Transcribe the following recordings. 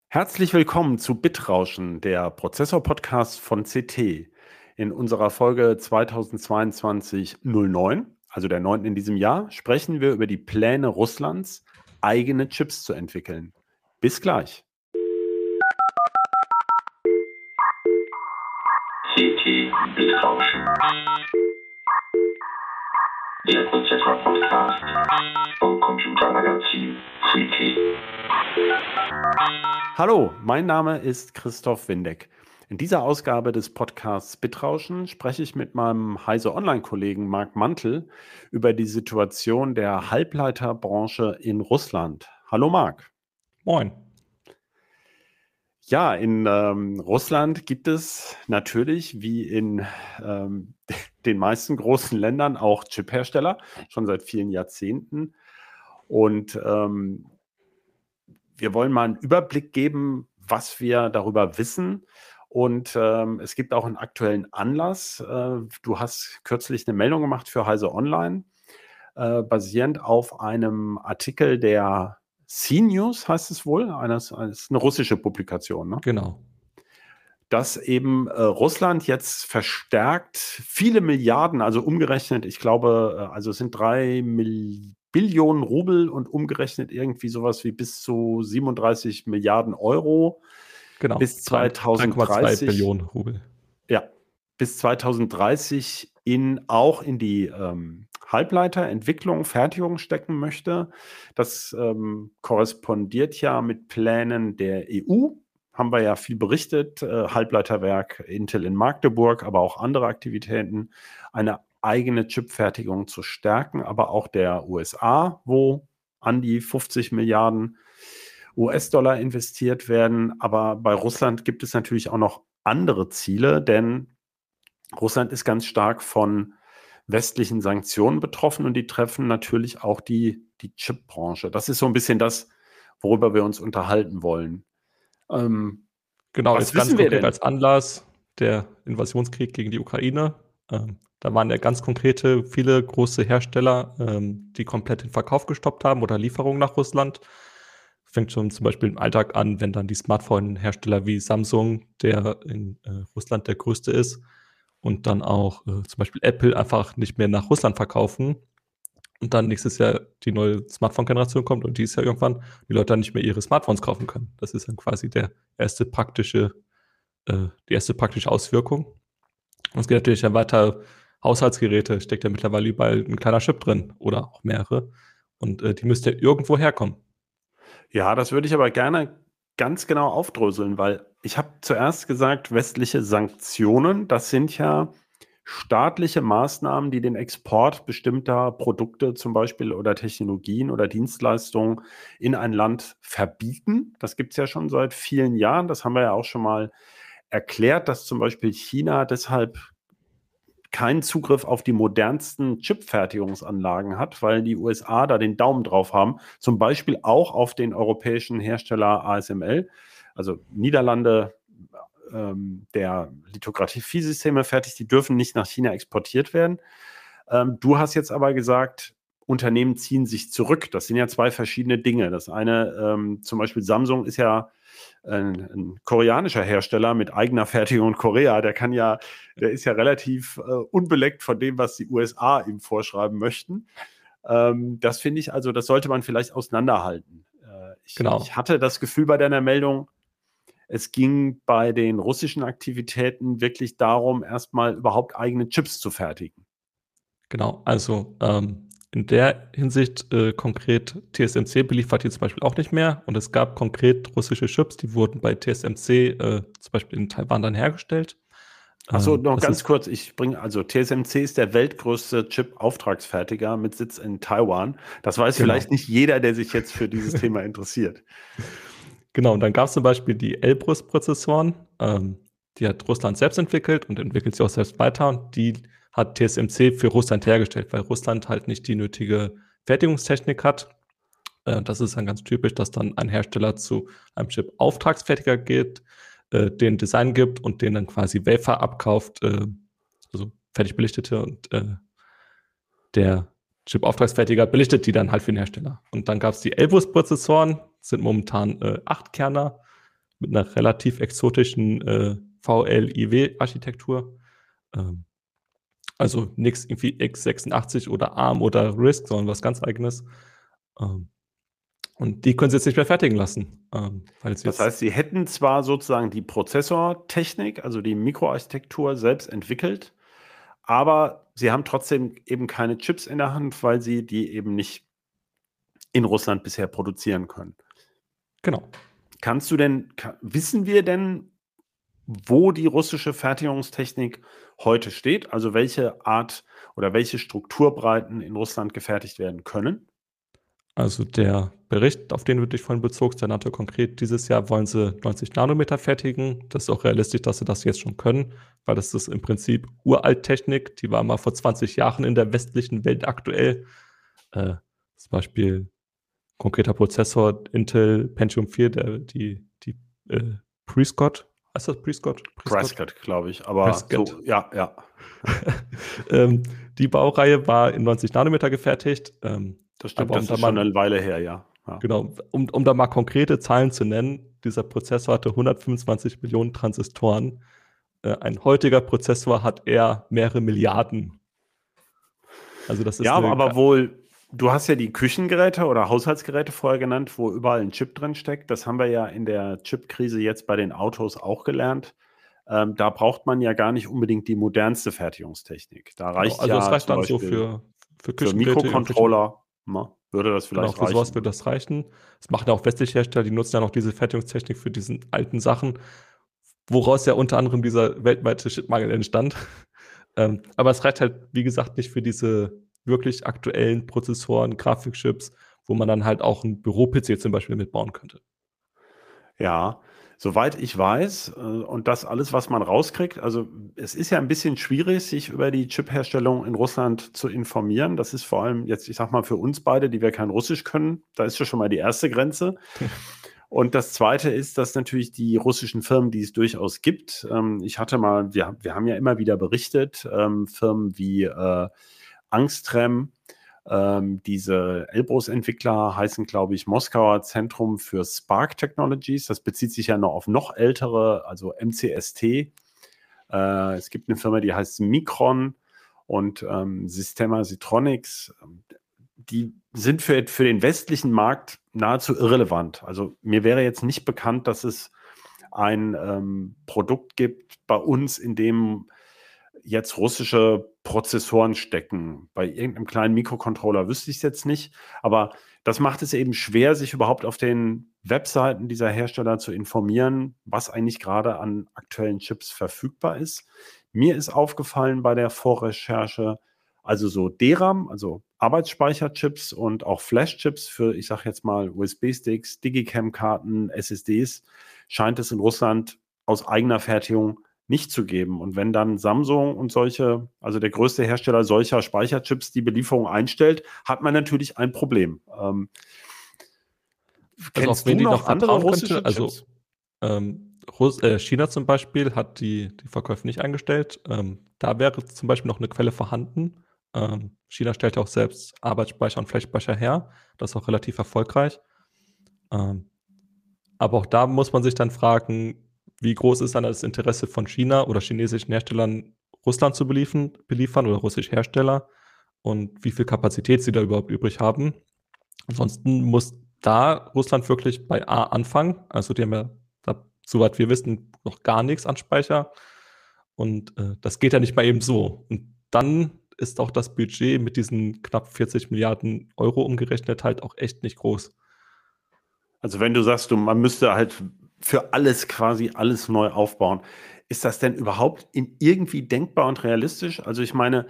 Herzlich willkommen zu Bitrauschen, der Prozessor-Podcast von CT. In unserer Folge 2022-09, also der 9. in diesem Jahr, sprechen wir über die Pläne Russlands, eigene Chips zu entwickeln. Bis gleich. CT Bitrauschen. Der Prozessor-Podcast vom Computermagazin CT. Hallo, mein Name ist Christoph Windeck. In dieser Ausgabe des Podcasts Bitrauschen spreche ich mit meinem Heise Online-Kollegen Marc Mantel über die Situation der Halbleiterbranche in Russland. Hallo Marc. Moin. Ja, in Russland gibt es natürlich wie in den meisten großen Ländern auch Chiphersteller, schon seit vielen Jahrzehnten. Und wir wollen mal einen Überblick geben, was wir darüber wissen. Und es gibt auch einen aktuellen Anlass. Du hast kürzlich eine Meldung gemacht für Heise Online, basierend auf einem Artikel der CNews, heißt es wohl, ist eine russische Publikation, ne? Genau. Dass eben Russland jetzt verstärkt viele Milliarden, also umgerechnet, ich glaube, also es sind 3 Billionen Rubel und umgerechnet irgendwie sowas wie bis zu 37 Milliarden Euro. Genau. Bis 2030. 3,2 Billionen Rubel. Ja, bis 2030 auch in die Halbleiterentwicklung, Fertigung stecken möchte. Das korrespondiert ja mit Plänen der EU. Haben wir ja viel berichtet. Halbleiterwerk Intel in Magdeburg, aber auch andere Aktivitäten, eine eigene Chipfertigung zu stärken, aber auch der USA, wo an die 50 Milliarden US-Dollar investiert werden. Aber bei Russland gibt es natürlich auch noch andere Ziele, denn Russland ist ganz stark von westlichen Sanktionen betroffen und die treffen natürlich auch die Chipbranche. Das ist so ein bisschen das, worüber wir uns unterhalten wollen. Genau, was jetzt ganz wissen wir konkret denn? als Anlass der Invasionskrieg gegen die Ukraine. Da waren ja ganz konkrete viele große Hersteller, die komplett den Verkauf gestoppt haben oder Lieferungen nach Russland. Fängt schon zum Beispiel im Alltag an, wenn dann die Smartphone-Hersteller wie Samsung, der in Russland der größte ist, und dann auch zum Beispiel Apple einfach nicht mehr nach Russland verkaufen und dann nächstes Jahr die neue Smartphone-Generation kommt und dieses Jahr irgendwann die Leute dann nicht mehr ihre Smartphones kaufen können. Das ist dann quasi die erste praktische Auswirkung. Und es geht natürlich dann weiter, Haushaltsgeräte, steckt ja mittlerweile überall ein kleiner Chip drin oder auch mehrere. Und die müsste ja irgendwo herkommen. Ja, das würde ich aber gerne ganz genau aufdröseln, weil ich habe zuerst gesagt, westliche Sanktionen, das sind ja staatliche Maßnahmen, die den Export bestimmter Produkte zum Beispiel oder Technologien oder Dienstleistungen in ein Land verbieten. Das gibt es ja schon seit vielen Jahren. Das haben wir ja auch schon mal erklärt, dass zum Beispiel China deshalb keinen Zugriff auf die modernsten Chipfertigungsanlagen hat, weil die USA da den Daumen drauf haben. Zum Beispiel auch auf den europäischen Hersteller ASML, also Niederlande, der Lithographie-Systeme fertigt, die dürfen nicht nach China exportiert werden. Du hast jetzt aber gesagt, Unternehmen ziehen sich zurück. Das sind ja zwei verschiedene Dinge. Das eine, zum Beispiel Samsung ist ja ein koreanischer Hersteller mit eigener Fertigung in Korea. Der ist ja relativ unbeleckt von dem, was die USA ihm vorschreiben möchten. Das finde ich, also das sollte man vielleicht auseinanderhalten. Genau. Ich hatte das Gefühl bei deiner Meldung, es ging bei den russischen Aktivitäten wirklich darum, erstmal überhaupt eigene Chips zu fertigen. Genau, also in der Hinsicht konkret TSMC beliefert hier zum Beispiel auch nicht mehr. Und es gab konkret russische Chips, die wurden bei TSMC zum Beispiel in Taiwan dann hergestellt. Achso, noch ganz kurz, TSMC ist der weltgrößte Chip-Auftragsfertiger mit Sitz in Taiwan. Das weiß vielleicht nicht jeder, der sich jetzt für dieses Thema interessiert. Genau, und dann gab es zum Beispiel die Elbrus-Prozessoren, die hat Russland selbst entwickelt und entwickelt sie auch selbst weiter. Und die hat TSMC für Russland hergestellt, weil Russland halt nicht die nötige Fertigungstechnik hat. Das ist dann ganz typisch, dass dann ein Hersteller zu einem Chip-Auftragsfertiger geht, den Design gibt und den dann quasi Wafer abkauft, also fertig belichtete, und der Chip-Auftragsfertiger belichtet die dann halt für den Hersteller. Und dann gab es die Elbrus-Prozessoren, sind momentan 8-Kerner, mit einer relativ exotischen VLIW-Architektur. Also nichts irgendwie x86 oder ARM oder RISC, sondern was ganz Eigenes. Und die können sie jetzt nicht mehr fertigen lassen. Weil es Das jetzt, heißt, sie hätten zwar sozusagen die Prozessortechnik, also die Mikroarchitektur selbst entwickelt, aber sie haben trotzdem eben keine Chips in der Hand, weil sie die eben nicht in Russland bisher produzieren können. genau. Wissen wir denn, wo die russische Fertigungstechnik heute steht? Also welche Art oder welche Strukturbreiten in Russland gefertigt werden können? Also der Bericht, auf den du dich vorhin bezogst, der nannte konkret, dieses Jahr wollen sie 90 Nanometer fertigen. Das ist auch realistisch, dass sie das jetzt schon können, weil das ist im Prinzip Uralttechnik. Die war mal vor 20 Jahren in der westlichen Welt aktuell. Zum Beispiel konkreter Prozessor Intel Pentium 4, die Prescott. Heißt das Prescott? Prescott, glaube ich. Aber Prescott. so, ja. Die Baureihe war in 90 Nanometer gefertigt. Das stimmt, aber das ist schon eine Weile her, ja. Genau, um da mal konkrete Zahlen zu nennen, dieser Prozessor hatte 125 Millionen Transistoren. Ein heutiger Prozessor hat eher mehrere Milliarden. Also das ist Ja, aber wohl, du hast ja die Küchengeräte oder Haushaltsgeräte vorher genannt, wo überall ein Chip drin steckt. Das haben wir ja in der Chipkrise jetzt bei den Autos auch gelernt. Da braucht man ja gar nicht unbedingt die modernste Fertigungstechnik. Da reicht also ja das reicht zum dann so Beispiel für für Küchengeräte. Mikrocontroller, würde das Genau, vielleicht für sowas reichen. wird das reichen. Das machen ja auch westliche Hersteller, die nutzen ja noch diese Fertigungstechnik für diesen alten Sachen, woraus ja unter anderem dieser weltweite Chipmangel entstand. Aber es reicht halt, wie gesagt, nicht für diese wirklich aktuellen Prozessoren, Grafikchips, wo man dann halt auch einen Büro-PC zum Beispiel mitbauen könnte. Ja, soweit ich weiß, und das alles, was man rauskriegt, also es ist ja ein bisschen schwierig, sich über die Chip-Herstellung in Russland zu informieren. Das ist vor allem jetzt, ich sag mal, für uns beide, die wir kein Russisch können, da ist ja schon mal die erste Grenze. Und das Zweite ist, dass natürlich die russischen Firmen, die es durchaus gibt, wir haben ja immer wieder berichtet, Firmen wie Angstrem, diese Elbrus-Entwickler heißen, glaube ich, Moskauer Zentrum für Spark Technologies. Das bezieht sich ja noch auf noch ältere, also MCST. Es gibt eine Firma, die heißt Micron und Systema Sitronics. Die sind für den westlichen Markt nahezu irrelevant. Also mir wäre jetzt nicht bekannt, dass es ein Produkt gibt bei uns, in dem jetzt russische Prozessoren stecken. Bei irgendeinem kleinen Mikrocontroller wüsste ich es jetzt nicht, aber das macht es eben schwer, sich überhaupt auf den Webseiten dieser Hersteller zu informieren, was eigentlich gerade an aktuellen Chips verfügbar ist. Mir ist aufgefallen bei der Vorrecherche, also so DRAM, also Arbeitsspeicherchips und auch Flash-Chips für, ich sage jetzt mal, USB-Sticks, Digicam-Karten, SSDs, scheint es in Russland aus eigener Fertigung nicht zu geben. Und wenn dann Samsung und also der größte Hersteller solcher Speicherchips die Belieferung einstellt, hat man natürlich ein Problem. Kennst du noch andere russische Chips? China zum Beispiel hat die Verkäufe nicht eingestellt. Da wäre zum Beispiel noch eine Quelle vorhanden. China stellt ja auch selbst Arbeitsspeicher und Flash-Speicher her. Das ist auch relativ erfolgreich. Aber auch da muss man sich dann fragen, wie groß ist dann das Interesse von China oder chinesischen Herstellern, Russland zu beliefern oder russische Hersteller und wie viel Kapazität sie da überhaupt übrig haben. Ansonsten muss da Russland wirklich bei A anfangen. Also die haben ja, soweit wir wissen, noch gar nichts an Speicher. Und das geht ja nicht mal eben so. Und dann ist auch das Budget mit diesen knapp 40 Milliarden Euro umgerechnet halt auch echt nicht groß. Also wenn du sagst, man müsste halt für alles quasi alles neu aufbauen, ist das denn überhaupt irgendwie denkbar und realistisch? Also ich meine,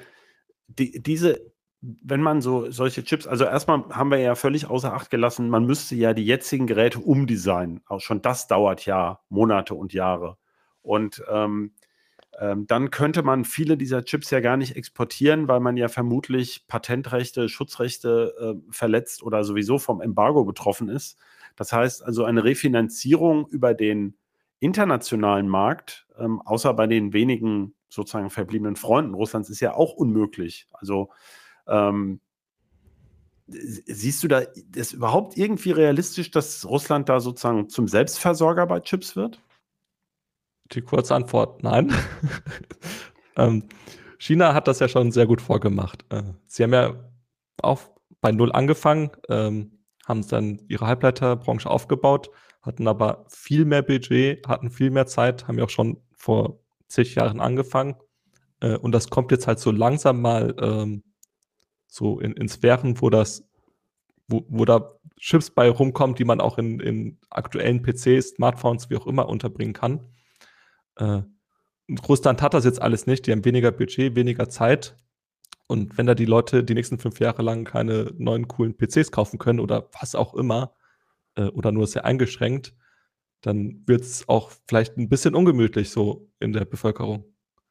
wenn man solche Chips, also erstmal haben wir ja völlig außer Acht gelassen, man müsste ja die jetzigen Geräte umdesignen. Auch schon das dauert ja Monate und Jahre. Und dann könnte man viele dieser Chips ja gar nicht exportieren, weil man ja vermutlich Patentrechte, Schutzrechte verletzt oder sowieso vom Embargo betroffen ist. Das heißt also, eine Refinanzierung über den internationalen Markt, außer bei den wenigen sozusagen verbliebenen Freunden Russlands, ist ja auch unmöglich. Also siehst du da das überhaupt irgendwie realistisch, dass Russland da sozusagen zum Selbstversorger bei Chips wird? Die kurze Antwort, nein. ähm, China hat das ja schon sehr gut vorgemacht. Sie haben ja auch bei Null angefangen, haben dann ihre Halbleiterbranche aufgebaut, hatten aber viel mehr Budget, hatten viel mehr Zeit, haben ja auch schon vor zig Jahren angefangen. Und das kommt jetzt halt so langsam mal so in Sphären, wo da Chips bei rumkommen, die man auch in aktuellen PCs, Smartphones, wie auch immer unterbringen kann. Russland hat das jetzt alles nicht. Die haben weniger Budget, weniger Zeit. Und wenn da die Leute die nächsten 5 Jahre lang keine neuen coolen PCs kaufen können oder was auch immer, oder nur sehr eingeschränkt, dann wird es auch vielleicht ein bisschen ungemütlich so in der Bevölkerung.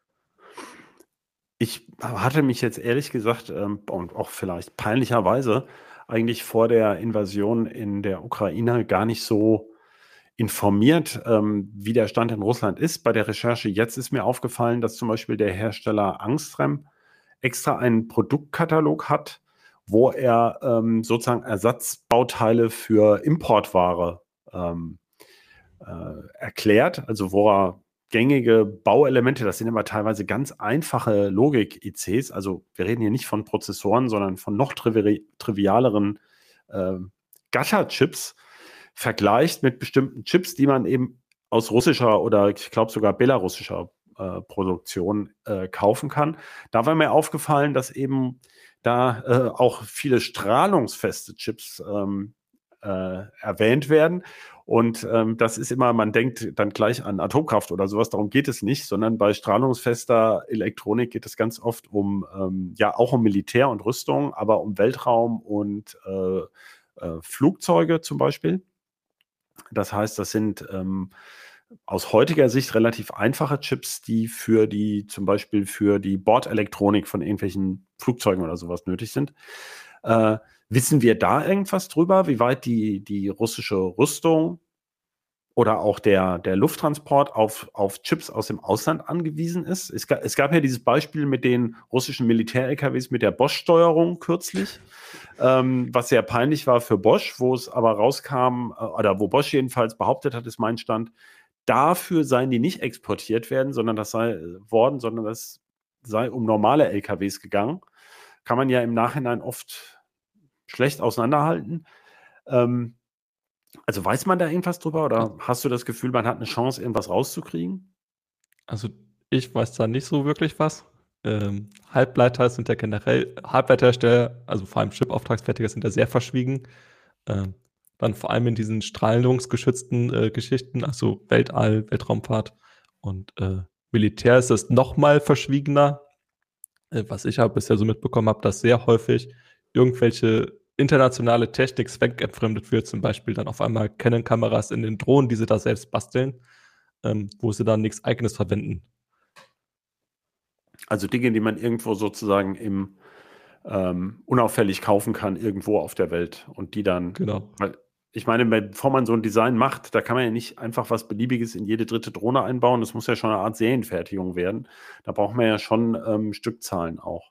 Ich hatte mich jetzt ehrlich gesagt, und auch vielleicht peinlicherweise, eigentlich vor der Invasion in der Ukraine gar nicht so informiert, wie der Stand in Russland ist. Bei der Recherche jetzt ist mir aufgefallen, dass zum Beispiel der Hersteller Angstrom extra einen Produktkatalog hat, wo er sozusagen Ersatzbauteile für Importware erklärt, also wo er gängige Bauelemente, das sind immer teilweise ganz einfache Logik-ICs, also wir reden hier nicht von Prozessoren, sondern von noch trivialeren Gacha-Chips, vergleicht mit bestimmten Chips, die man eben aus russischer oder ich glaube sogar belarussischer Produktion kaufen kann. Da war mir aufgefallen, dass eben da auch viele strahlungsfeste Chips erwähnt werden. Und das ist immer, man denkt dann gleich an Atomkraft oder sowas, darum geht es nicht, sondern bei strahlungsfester Elektronik geht es ganz oft ja auch um Militär und Rüstung, aber um Weltraum und Flugzeuge zum Beispiel. Das heißt, das sind aus heutiger Sicht relativ einfache Chips, die zum Beispiel für die Bordelektronik von irgendwelchen Flugzeugen oder sowas nötig sind. Wissen wir da irgendwas drüber, wie weit die russische Rüstung oder auch der Lufttransport auf Chips aus dem Ausland angewiesen ist? Es gab ja dieses Beispiel mit den russischen Militär-LKWs mit der Bosch-Steuerung kürzlich, was sehr peinlich war für Bosch, wo es aber rauskam, oder wo Bosch jedenfalls behauptet hat, ist mein Stand, dafür seien die nicht exportiert werden, sondern das sei um normale LKWs gegangen. Kann man ja im Nachhinein oft schlecht auseinanderhalten. Also weiß man da irgendwas drüber oder hast du das Gefühl, man hat eine Chance, irgendwas rauszukriegen? Also ich weiß da nicht so wirklich was. Halbleiter sind ja generell, Halbleiterhersteller, also vor allem Chip-Auftragsfertiger sind ja sehr verschwiegen. Dann vor allem in diesen strahlungsgeschützten Geschichten, also Weltall, Weltraumfahrt und Militär ist es noch mal verschwiegener. Was ich aber bisher so mitbekommen habe, dass sehr häufig irgendwelche internationale Technik zweckentfremdet wird, zum Beispiel dann auf einmal Canon-Kameras in den Drohnen, die sie da selbst basteln, wo sie dann nichts Eigenes verwenden. Also Dinge, die man irgendwo sozusagen unauffällig kaufen kann, irgendwo auf der Welt und die dann, Genau. weil ich meine, bevor man so ein Design macht, da kann man ja nicht einfach was Beliebiges in jede dritte Drohne einbauen. Das muss ja schon eine Art Serienfertigung werden. Da braucht man ja schon Stückzahlen auch.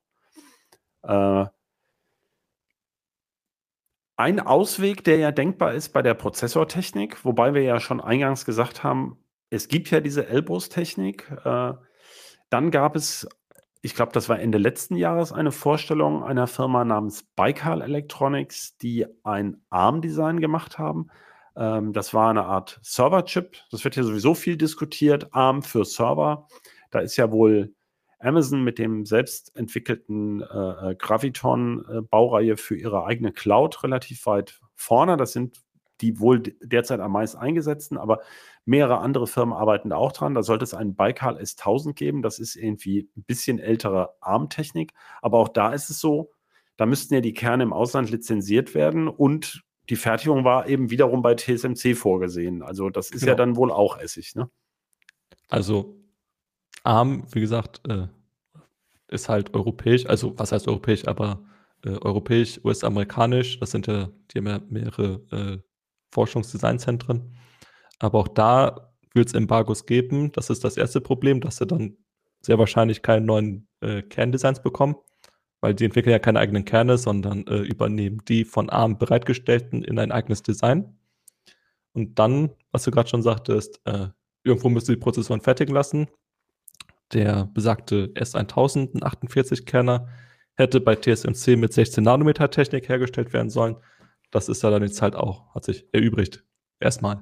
Ein Ausweg, der ja denkbar ist bei der Prozessortechnik, wobei wir ja schon eingangs gesagt haben, es gibt ja diese Elbrus-Technik. Dann gab es, ich glaube, das war Ende letzten Jahres, eine Vorstellung einer Firma namens Baikal Electronics, die ein ARM-Design gemacht haben. Das war eine Art Server-Chip. Das wird ja sowieso viel diskutiert. ARM für Server. Da ist ja wohl Amazon mit dem selbst entwickelten Graviton-Baureihe für ihre eigene Cloud relativ weit vorne. Das sind die wohl derzeit am meisten eingesetzten, aber mehrere andere Firmen arbeiten da auch dran. Da sollte es einen Baikal S1000 geben. Das ist irgendwie ein bisschen ältere ARM-Technik. Aber auch da ist es so, da müssten ja die Kerne im Ausland lizenziert werden und die Fertigung war eben wiederum bei TSMC vorgesehen. Also das ist ja dann wohl auch Essig, ne? Also ARM, wie gesagt, ist halt europäisch, also was heißt europäisch, aber europäisch, US-amerikanisch, die haben ja mehrere Forschungsdesignzentren. Aber auch da wird es Embargos geben. Das ist das erste Problem, dass sie dann sehr wahrscheinlich keine neuen Kerndesigns bekommen, weil die entwickeln ja keine eigenen Kerne, sondern übernehmen die von ARM bereitgestellten in ein eigenes Design. Und dann, was du gerade schon sagtest, irgendwo müssen die Prozessoren fertigen lassen. Der besagte S1000, ein 48-Kerner, hätte bei TSMC mit 16 Nanometer Technik hergestellt werden sollen. Das ist ja dann jetzt halt auch, hat sich erübrigt. Erstmal.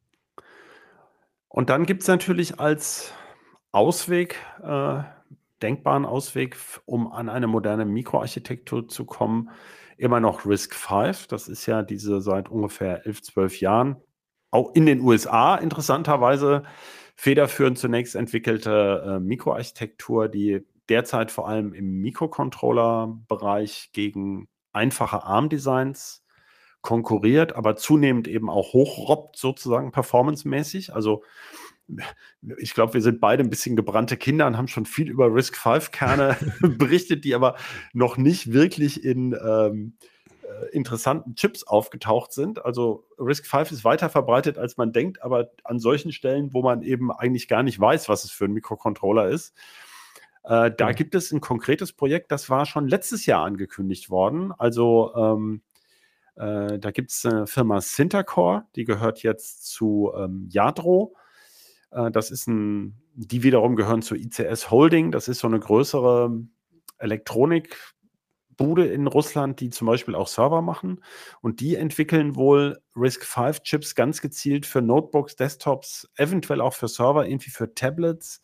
Und dann gibt es natürlich als Ausweg, denkbaren Ausweg, um an eine moderne Mikroarchitektur zu kommen, immer noch RISC-V. Das ist ja diese seit ungefähr 11, 12 Jahren, auch in den USA interessanterweise, federführend zunächst entwickelte Mikroarchitektur, die derzeit vor allem im Mikrocontroller-Bereich gegen einfache ARM-Designs konkurriert, aber zunehmend eben auch hochrobbt, sozusagen performancemäßig. Also ich glaube, wir sind beide ein bisschen gebrannte Kinder und haben schon viel über RISC-V-Kerne berichtet, die aber noch nicht wirklich in interessanten Chips aufgetaucht sind. Also RISC-V ist weiter verbreitet, als man denkt, aber an solchen Stellen, wo man eben eigentlich gar nicht weiß, was es für ein Mikrocontroller ist. Da gibt es ein konkretes Projekt, das war schon letztes Jahr angekündigt worden. Also da gibt es eine Firma Syntacore, die gehört jetzt zu Yadro. Das ist die wiederum gehören zu ICS Holding. Das ist so eine größere Elektronikbude in Russland, die zum Beispiel auch Server machen. Und die entwickeln wohl RISC-V-Chips ganz gezielt für Notebooks, Desktops, eventuell auch für Server, irgendwie für Tablets.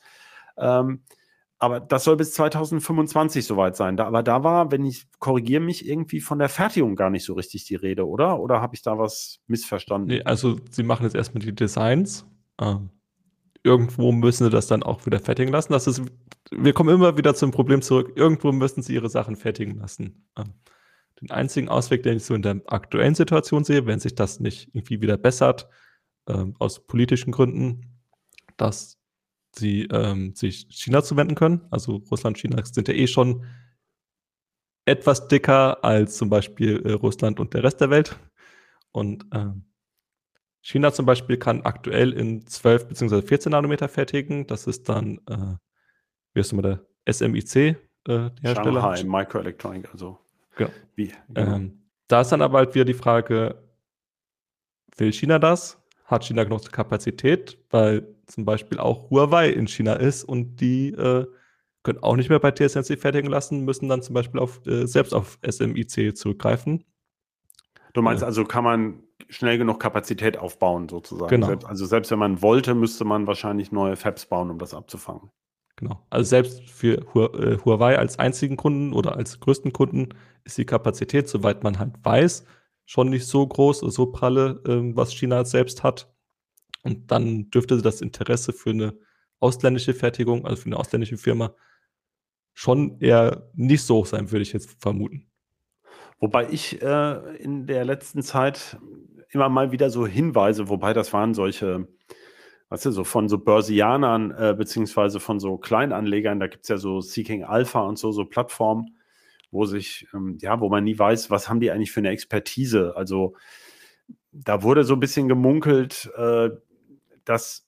Aber das soll bis 2025 soweit sein. Aber da war, wenn ich korrigiere mich, irgendwie von der Fertigung gar nicht so richtig die Rede, oder? Oder habe ich da was missverstanden? Nee, also sie machen jetzt erstmal die Designs. Irgendwo müssen sie das dann auch wieder fertigen lassen. Wir kommen immer wieder zum Problem zurück. Irgendwo müssen sie ihre Sachen fertigen lassen. Den einzigen Ausweg, den ich so in der aktuellen Situation sehe, wenn sich das nicht irgendwie wieder bessert, aus politischen Gründen, dass sie sich China zuwenden können. Also Russland, China sind ja schon etwas dicker als zum Beispiel Russland und der Rest der Welt. Und China zum Beispiel kann aktuell in 12 bzw. 14 Nanometer fertigen. Das ist dann, wie heißt nochmal der SMIC, der Hersteller? Shanghai Microelectronic, also. Genau. Genau. Da ist dann aber halt wieder die Frage, will China das? Hat China genug Kapazität? Weil zum Beispiel auch Huawei in China ist und die können auch nicht mehr bei TSMC fertigen lassen, müssen dann zum Beispiel selbst auf SMIC zurückgreifen. Du meinst also, kann man schnell genug Kapazität aufbauen, sozusagen? Genau. Selbst wenn man wollte, müsste man wahrscheinlich neue Fabs bauen, um das abzufangen. Genau. Also selbst für Huawei als einzigen Kunden oder als größten Kunden ist die Kapazität, soweit man halt weiß, schon nicht so groß, so pralle, was China selbst hat. Und dann dürfte das Interesse für eine ausländische Fertigung, also für eine ausländische Firma, schon eher nicht so hoch sein, würde ich jetzt vermuten. Wobei ich in der letzten Zeit immer mal wieder so Hinweise, wobei das waren solche, weißt du, so von so Börsianern beziehungsweise von so Kleinanlegern, da gibt es ja so Seeking Alpha und so Plattformen, wo wo man nie weiß, was haben die eigentlich für eine Expertise. Also da wurde so ein bisschen gemunkelt, dass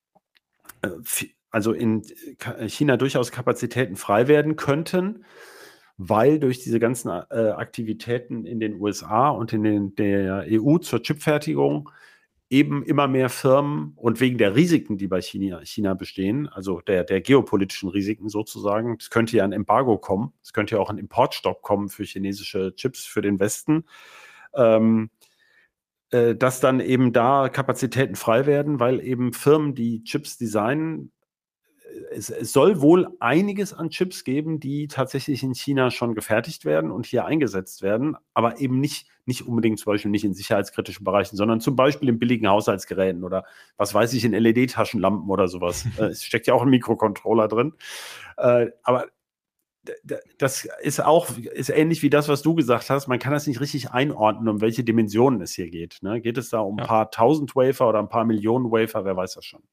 also in China durchaus Kapazitäten frei werden könnten, weil durch diese ganzen Aktivitäten in den USA und in der EU zur Chipfertigung eben immer mehr Firmen und wegen der Risiken, die bei China bestehen, also der geopolitischen Risiken sozusagen, es könnte ja ein Embargo kommen, es könnte ja auch ein Importstopp kommen für chinesische Chips für den Westen, dass dann eben da Kapazitäten frei werden, weil eben Firmen, die Chips designen, es soll wohl einiges an Chips geben, die tatsächlich in China schon gefertigt werden und hier eingesetzt werden, aber eben nicht unbedingt zum Beispiel nicht in sicherheitskritischen Bereichen, sondern zum Beispiel in billigen Haushaltsgeräten oder was weiß ich, in LED-Taschenlampen oder sowas. Es steckt ja auch ein Mikrocontroller drin. Aber das ist ähnlich wie das, was du gesagt hast. Man kann das nicht richtig einordnen, um welche Dimensionen es hier geht. Ne? Geht es da um ein paar tausend Wafer oder ein paar Millionen Wafer? Wer weiß das schon.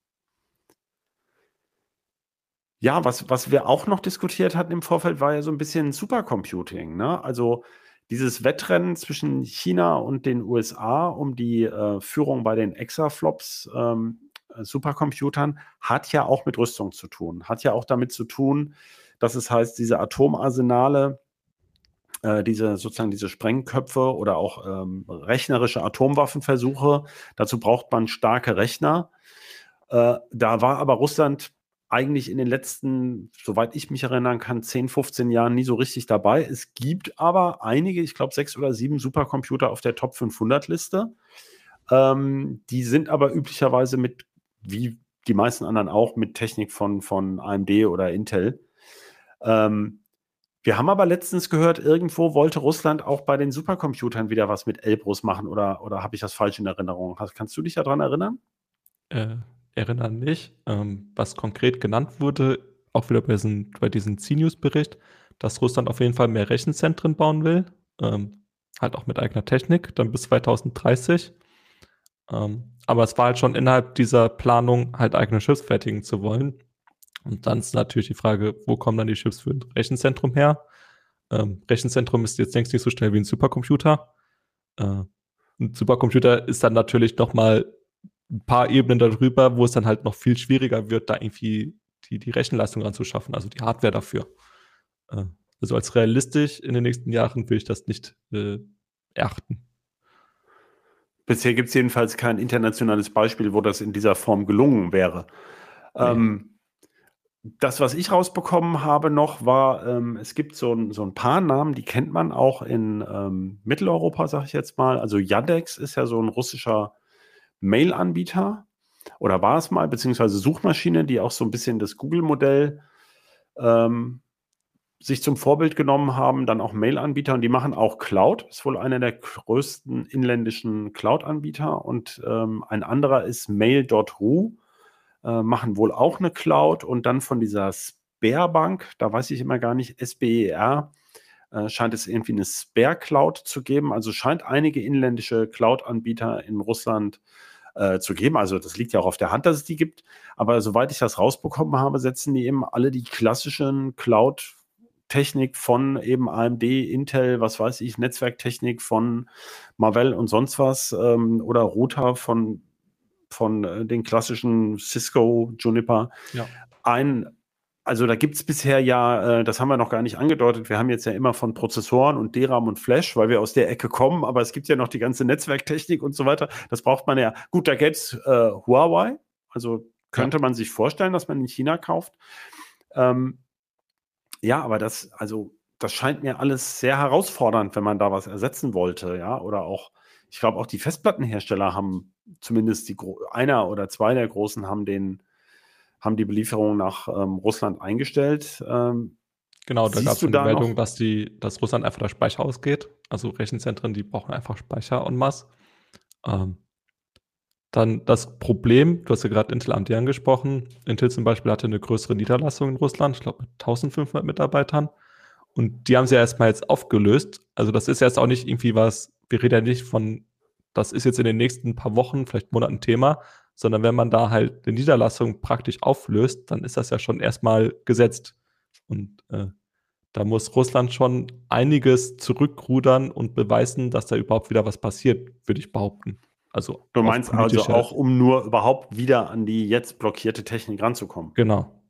Ja, was wir auch noch diskutiert hatten im Vorfeld, war ja so ein bisschen Supercomputing. Ne? Also dieses Wettrennen zwischen China und den USA um die Führung bei den Exaflops Supercomputern hat ja auch mit Rüstung zu tun. Hat ja auch damit zu tun, dass es heißt, diese Atomarsenale diese Sprengköpfe oder auch rechnerische Atomwaffenversuche. Dazu braucht man starke Rechner. Da war aber Russland eigentlich in den letzten, soweit ich mich erinnern kann, 10, 15 Jahren nie so richtig dabei. Es gibt aber einige, ich glaube 6 oder 7 Supercomputer auf der Top 500 Liste. Die sind aber üblicherweise wie die meisten anderen auch, mit Technik von AMD oder Intel. Wir haben aber letztens gehört, irgendwo wollte Russland auch bei den Supercomputern wieder was mit Elbrus machen, oder habe ich das falsch in Erinnerung? Kannst du dich daran erinnern? Erinnern nicht. Was konkret genannt wurde, auch wieder bei diesem CNews-Bericht, dass Russland auf jeden Fall mehr Rechenzentren bauen will, halt auch mit eigener Technik, dann bis 2030. Aber es war halt schon innerhalb dieser Planung, halt eigene Chips fertigen zu wollen. Und dann ist natürlich die Frage, wo kommen dann die Chips für ein Rechenzentrum her? Rechenzentrum ist jetzt längst nicht so schnell wie ein Supercomputer. Ein Supercomputer ist dann natürlich noch mal ein paar Ebenen darüber, wo es dann halt noch viel schwieriger wird, da irgendwie die Rechenleistung anzuschaffen, also die Hardware dafür. Also als realistisch in den nächsten Jahren will ich das nicht erachten. Bisher gibt es jedenfalls kein internationales Beispiel, wo das in dieser Form gelungen wäre. Nee. Das, was ich rausbekommen habe noch, war, es gibt so ein paar Namen, die kennt man auch in Mitteleuropa, sage ich jetzt mal. Also Yandex ist ja so ein russischer Mail-Anbieter, oder war es mal, beziehungsweise Suchmaschine, die auch so ein bisschen das Google-Modell sich zum Vorbild genommen haben, dann auch Mail-Anbieter, und die machen auch Cloud, ist wohl einer der größten inländischen Cloud-Anbieter, und ein anderer ist Mail.ru, machen wohl auch eine Cloud, und dann von dieser Sberbank, da weiß ich immer gar nicht, SBER, scheint es irgendwie eine Sber-Cloud zu geben, also scheint einige inländische Cloud-Anbieter in Russland zu geben, also das liegt ja auch auf der Hand, dass es die gibt, aber soweit ich das rausbekommen habe, setzen die eben alle die klassischen Cloud-Technik von eben AMD, Intel, was weiß ich, Netzwerktechnik von Marvell und sonst was, oder Router von den klassischen Cisco, Juniper Ja. Also da gibt es bisher ja, das haben wir noch gar nicht angedeutet, wir haben jetzt ja immer von Prozessoren und DRAM und Flash, weil wir aus der Ecke kommen, aber es gibt ja noch die ganze Netzwerktechnik und so weiter. Das braucht man ja. Gut, da gäbe es Huawei, also könnte man sich vorstellen, dass man in China kauft. Ja, aber das scheint mir alles sehr herausfordernd, wenn man da was ersetzen wollte, ja, oder auch, ich glaube auch die Festplattenhersteller haben zumindest einer oder zwei der großen haben die Belieferung nach Russland eingestellt. Genau, da gab es siehst du eine da Meldung, noch? dass Russland einfach der Speicher ausgeht. Also Rechenzentren, die brauchen einfach Speicher en masse. Dann das Problem, du hast ja gerade Intel AMD angesprochen. Intel zum Beispiel hatte eine größere Niederlassung in Russland, ich glaube mit 1500 Mitarbeitern. Und die haben sie ja erstmal jetzt aufgelöst. Also das ist jetzt auch nicht irgendwie was, wir reden ja nicht von, das ist jetzt in den nächsten paar Wochen, vielleicht Monaten Thema, sondern wenn man da halt eine Niederlassung praktisch auflöst, dann ist das ja schon erstmal gesetzt. Und da muss Russland schon einiges zurückrudern und beweisen, dass da überhaupt wieder was passiert, würde ich behaupten. Also Du auf meinst also politischer. auch, um nur überhaupt wieder an die jetzt blockierte Technik ranzukommen. Genau.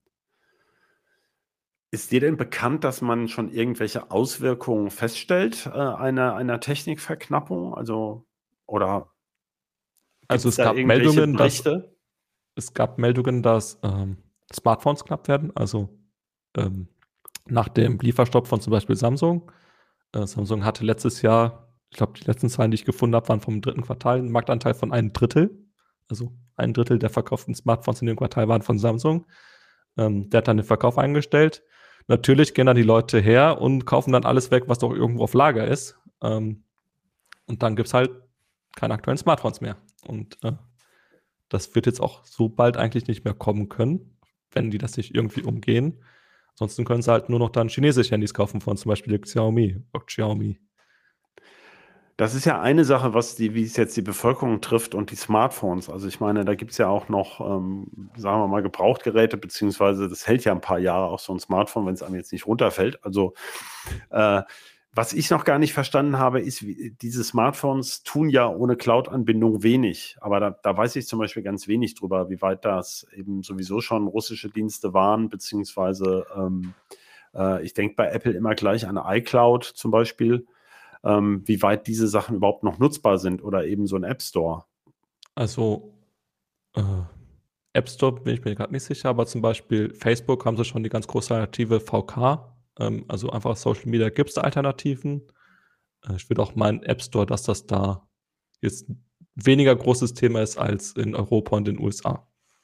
Ist dir denn bekannt, dass man schon irgendwelche Auswirkungen feststellt, einer Technikverknappung? Also, oder gibt Also es da irgendwelche Berichte? es gab Meldungen, dass Smartphones knapp werden. Also nach dem Lieferstopp von zum Beispiel Samsung. Samsung hatte letztes Jahr, ich glaube, die letzten Zahlen, die ich gefunden habe, waren vom dritten Quartal, einen Marktanteil von 1/3. Also 1/3 der verkauften Smartphones in dem Quartal waren von Samsung. Der hat dann den Verkauf eingestellt. Natürlich gehen dann die Leute her und kaufen dann alles weg, was doch irgendwo auf Lager ist. Und dann gibt es halt keine aktuellen Smartphones mehr. Und das wird jetzt auch so bald eigentlich nicht mehr kommen können, wenn die das nicht irgendwie umgehen. Ansonsten können sie halt nur noch dann chinesische Handys kaufen von zum Beispiel Xiaomi. Das ist ja eine Sache, wie es jetzt die Bevölkerung trifft und die Smartphones. Also ich meine, da gibt es ja auch noch, sagen wir mal, Gebrauchtgeräte, beziehungsweise das hält ja ein paar Jahre auch so ein Smartphone, wenn es einem jetzt nicht runterfällt. Also was ich noch gar nicht verstanden habe, ist, diese Smartphones tun ja ohne Cloud-Anbindung wenig. Aber da weiß ich zum Beispiel ganz wenig drüber, wie weit das eben sowieso schon russische Dienste waren, beziehungsweise Ich denke bei Apple immer gleich an iCloud zum Beispiel, wie weit diese Sachen überhaupt noch nutzbar sind oder eben so ein App Store. Also äh, App Store bin ich mir gerade nicht sicher, aber zum Beispiel Facebook haben sie schon die ganz große Alternative VK. Also einfach Social Media gibt es da Alternativen. Ich würde auch meinen App Store, dass das da jetzt ein weniger großes Thema ist als in Europa und den USA.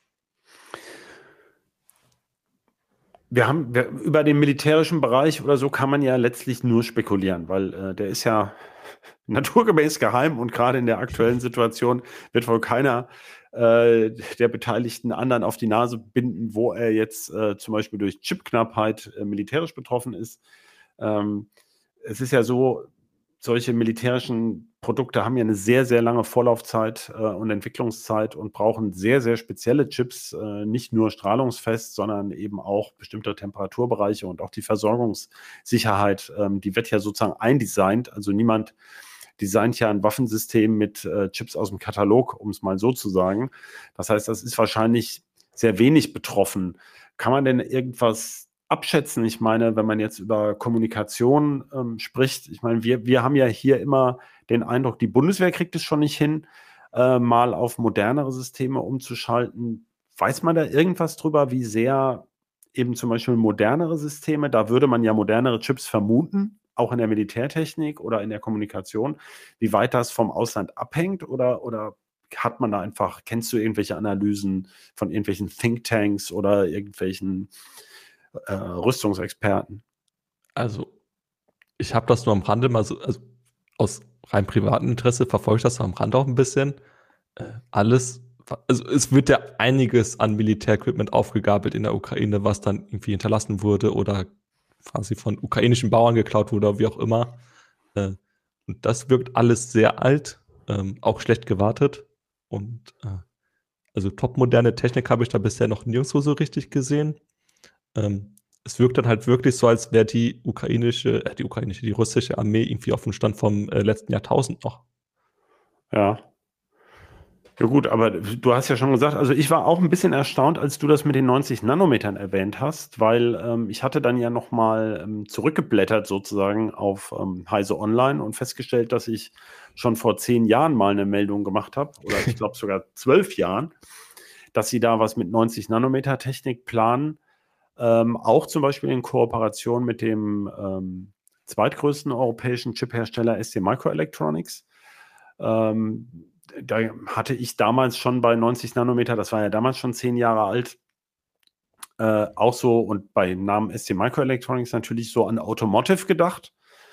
Über den militärischen Bereich oder so kann man ja letztlich nur spekulieren, weil der ist ja naturgemäß geheim und gerade in der aktuellen Situation wird wohl keiner der beteiligten anderen auf die Nase binden, wo er jetzt zum Beispiel durch Chipknappheit militärisch betroffen ist. Es ist ja so, solche militärischen Produkte haben ja eine sehr, sehr lange Vorlaufzeit und Entwicklungszeit und brauchen sehr, sehr spezielle Chips, nicht nur strahlungsfest, sondern eben auch bestimmte Temperaturbereiche und auch die Versorgungssicherheit, die wird ja sozusagen eindesignt. Also niemand designt ja ein Waffensystem mit Chips aus dem Katalog, um es mal so zu sagen. Das heißt, das ist wahrscheinlich sehr wenig betroffen. Kann man denn irgendwas abschätzen? Ich meine, wenn man jetzt über Kommunikation spricht, ich meine, wir haben ja hier immer den Eindruck, die Bundeswehr kriegt es schon nicht hin, mal auf modernere Systeme umzuschalten. Weiß man da irgendwas drüber, wie sehr eben zum Beispiel modernere Systeme, da würde man ja modernere Chips vermuten, auch in der Militärtechnik oder in der Kommunikation, wie weit das vom Ausland abhängt oder hat man da einfach, kennst du irgendwelche Analysen von irgendwelchen Thinktanks oder irgendwelchen Rüstungsexperten? Also ich habe das nur am Rande mal so, also aus rein privatem Interesse verfolge ich das am Rande auch ein bisschen. Also es wird ja einiges an Militärequipment aufgegabelt in der Ukraine, was dann irgendwie hinterlassen wurde oder quasi von ukrainischen Bauern geklaut wurde oder wie auch immer. Und das wirkt alles sehr alt, auch schlecht gewartet. Und also topmoderne Technik habe ich da bisher noch nirgendwo so richtig gesehen. Es wirkt dann halt wirklich so, als wäre die russische Armee irgendwie auf dem Stand vom letzten Jahrtausend noch. Ja. Ja gut, aber du hast ja schon gesagt, also ich war auch ein bisschen erstaunt, als du das mit den 90 Nanometern erwähnt hast, weil ich hatte dann ja nochmal zurückgeblättert sozusagen auf Heise Online und festgestellt, dass ich schon vor 10 Jahren mal eine Meldung gemacht habe, oder ich glaube sogar 12 Jahren, dass sie da was mit 90 Nanometer Technik planen, auch zum Beispiel in Kooperation mit dem zweitgrößten europäischen Chiphersteller STMicroelectronics. Da hatte ich damals schon bei 90 Nanometer, das war ja damals schon 10 Jahre alt, auch so und bei Namen STMicroelectronics natürlich so an Automotive gedacht,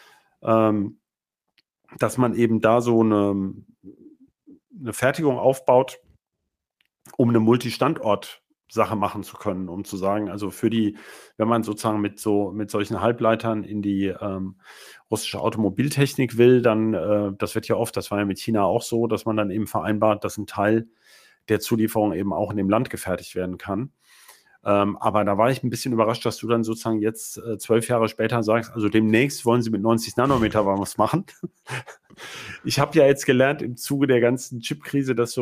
dass man eben da so eine Fertigung aufbaut, um eine Multistandort-Sache machen zu können, um zu sagen, also wenn man sozusagen mit solchen Halbleitern in die russische Automobiltechnik will, dann, das wird ja oft, das war ja mit China auch so, dass man dann eben vereinbart, dass ein Teil der Zulieferung eben auch in dem Land gefertigt werden kann. Aber da war ich ein bisschen überrascht, dass du dann sozusagen jetzt 12 Jahre später sagst, also demnächst wollen sie mit 90 Nanometer was machen. Ich habe ja jetzt gelernt im Zuge der ganzen Chipkrise, dass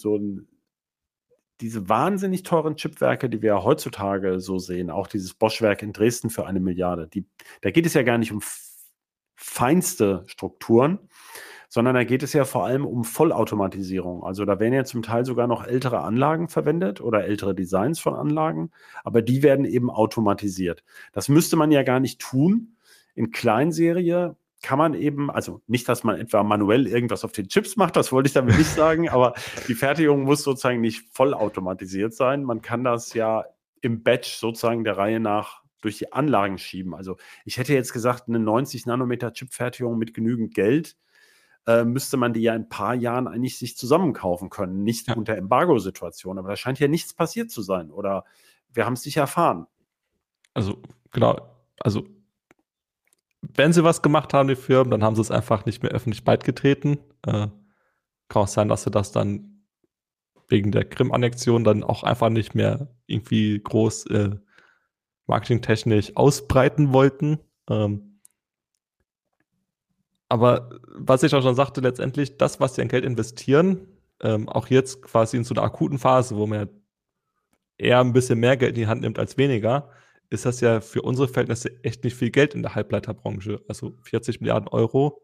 diese wahnsinnig teuren Chipwerke, die wir ja heutzutage so sehen, auch dieses Bosch-Werk in Dresden für 1 Milliarde, da geht es ja gar nicht um feinste Strukturen, sondern da geht es ja vor allem um Vollautomatisierung. Also da werden ja zum Teil sogar noch ältere Anlagen verwendet oder ältere Designs von Anlagen, aber die werden eben automatisiert. Das müsste man ja gar nicht tun. In Kleinserie kann man eben, also nicht, dass man etwa manuell irgendwas auf den Chips macht, das wollte ich damit nicht sagen, aber die Fertigung muss sozusagen nicht vollautomatisiert sein. Man kann das ja im Batch sozusagen der Reihe nach durch die Anlagen schieben. Also ich hätte jetzt gesagt, eine 90 Nanometer Chipfertigung mit genügend Geld müsste man die ja in ein paar Jahren eigentlich sich zusammenkaufen können, nicht unter Embargo-Situation. Aber da scheint ja nichts passiert zu sein oder wir haben es nicht erfahren. Also genau, also wenn sie was gemacht haben, die Firmen, dann haben sie es einfach nicht mehr öffentlich beitgetreten. Kann auch sein, dass sie das dann wegen der Krim-Annexion dann auch einfach nicht mehr irgendwie groß marketingtechnisch ausbreiten wollten. Aber was ich auch schon sagte, letztendlich das, was sie an Geld investieren, auch jetzt quasi in so einer akuten Phase, wo man ja eher ein bisschen mehr Geld in die Hand nimmt als weniger, ist das ja für unsere Verhältnisse echt nicht viel Geld in der Halbleiterbranche. Also 40 Milliarden Euro,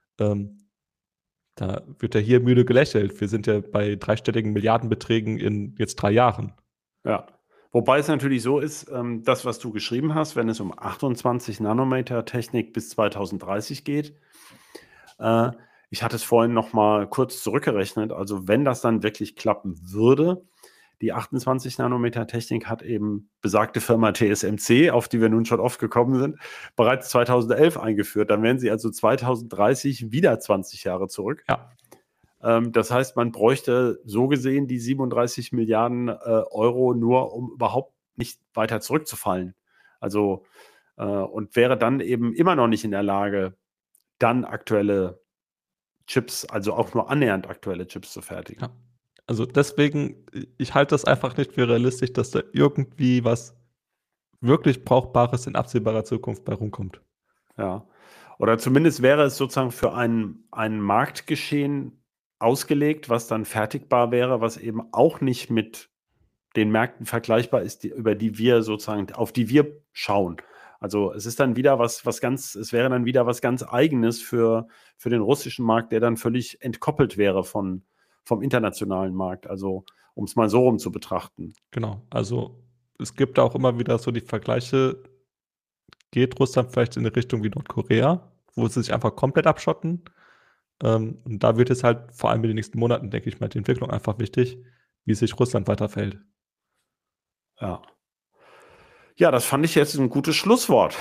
da wird ja hier müde gelächelt. Wir sind ja bei dreistelligen Milliardenbeträgen in jetzt 3 Jahren. Ja. Wobei es natürlich so ist, das, was du geschrieben hast, wenn es um 28 Nanometer Technik bis 2030 geht, ich hatte es vorhin noch mal kurz zurückgerechnet, also wenn das dann wirklich klappen würde, die 28 Nanometer Technik hat eben besagte Firma TSMC, auf die wir nun schon oft gekommen sind, bereits 2011 eingeführt. Dann wären sie also 2030 wieder 20 Jahre zurück. Ja. Das heißt, man bräuchte so gesehen die 37 Milliarden Euro nur, um überhaupt nicht weiter zurückzufallen. Also und wäre dann eben immer noch nicht in der Lage, dann aktuelle Chips, also auch nur annähernd aktuelle Chips zu fertigen. Ja. Also deswegen, ich halte das einfach nicht für realistisch, dass da irgendwie was wirklich Brauchbares in absehbarer Zukunft bei rumkommt. Ja. Oder zumindest wäre es sozusagen für ein Marktgeschehen ausgelegt, was dann fertigbar wäre, was eben auch nicht mit den Märkten vergleichbar ist, über die wir sozusagen, auf die wir schauen. Also es ist dann wieder es wäre dann wieder was ganz Eigenes für den russischen Markt, der dann völlig entkoppelt wäre vom internationalen Markt. Also um es mal so rum zu betrachten. Genau. Also es gibt auch immer wieder so die Vergleiche, geht Russland vielleicht in eine Richtung wie Nordkorea, wo sie sich einfach komplett abschotten? Und da wird es halt vor allem in den nächsten Monaten, denke ich mal, die Entwicklung einfach wichtig, wie sich Russland weiterverhält. Ja. Ja, das fand ich jetzt ein gutes Schlusswort.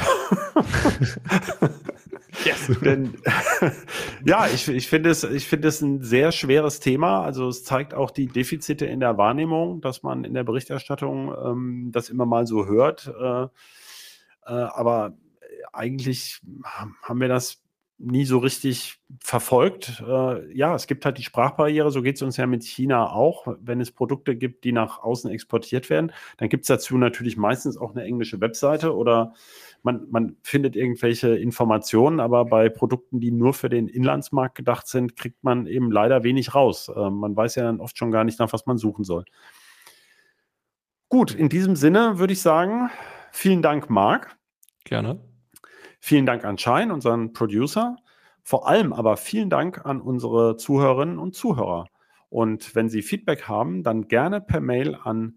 Yes. Denn ja, ich finde es ein sehr schweres Thema. Also es zeigt auch die Defizite in der Wahrnehmung, dass man in der Berichterstattung das immer mal so hört. Aber eigentlich haben wir das nie so richtig verfolgt. Ja, es gibt halt die Sprachbarriere, so geht es uns ja mit China auch. Wenn es Produkte gibt, die nach außen exportiert werden, dann gibt es dazu natürlich meistens auch eine englische Webseite oder man findet irgendwelche Informationen, aber bei Produkten, die nur für den Inlandsmarkt gedacht sind, kriegt man eben leider wenig raus. Man weiß ja dann oft schon gar nicht, nach was man suchen soll. Gut, in diesem Sinne würde ich sagen, vielen Dank, Marc. Gerne. Vielen Dank an Schein, unseren Producer. Vor allem aber vielen Dank an unsere Zuhörerinnen und Zuhörer. Und wenn Sie Feedback haben, dann gerne per Mail an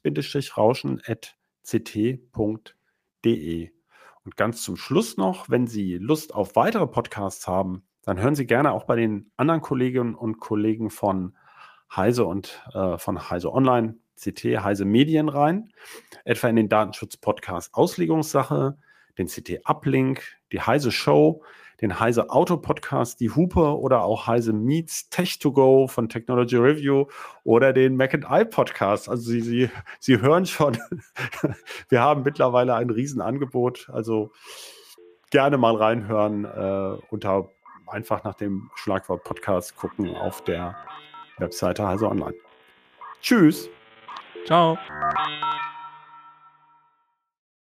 bit-rauschen@ct.de. Und ganz zum Schluss noch, wenn Sie Lust auf weitere Podcasts haben, dann hören Sie gerne auch bei den anderen Kolleginnen und Kollegen von Heise und von Heise Online, CT, Heise Medien rein, etwa in den Datenschutz-Podcast Auslegungssache, den CT Uplink, die Heise Show, den Heise Auto Podcast, die Hupe oder auch Heise Meets Tech to Go von Technology Review oder den Mac and I Podcast. Also Sie hören schon, wir haben mittlerweile ein Riesenangebot. Also gerne mal reinhören, einfach nach dem Schlagwort Podcast gucken auf der Webseite Heise Online. Tschüss. Ciao.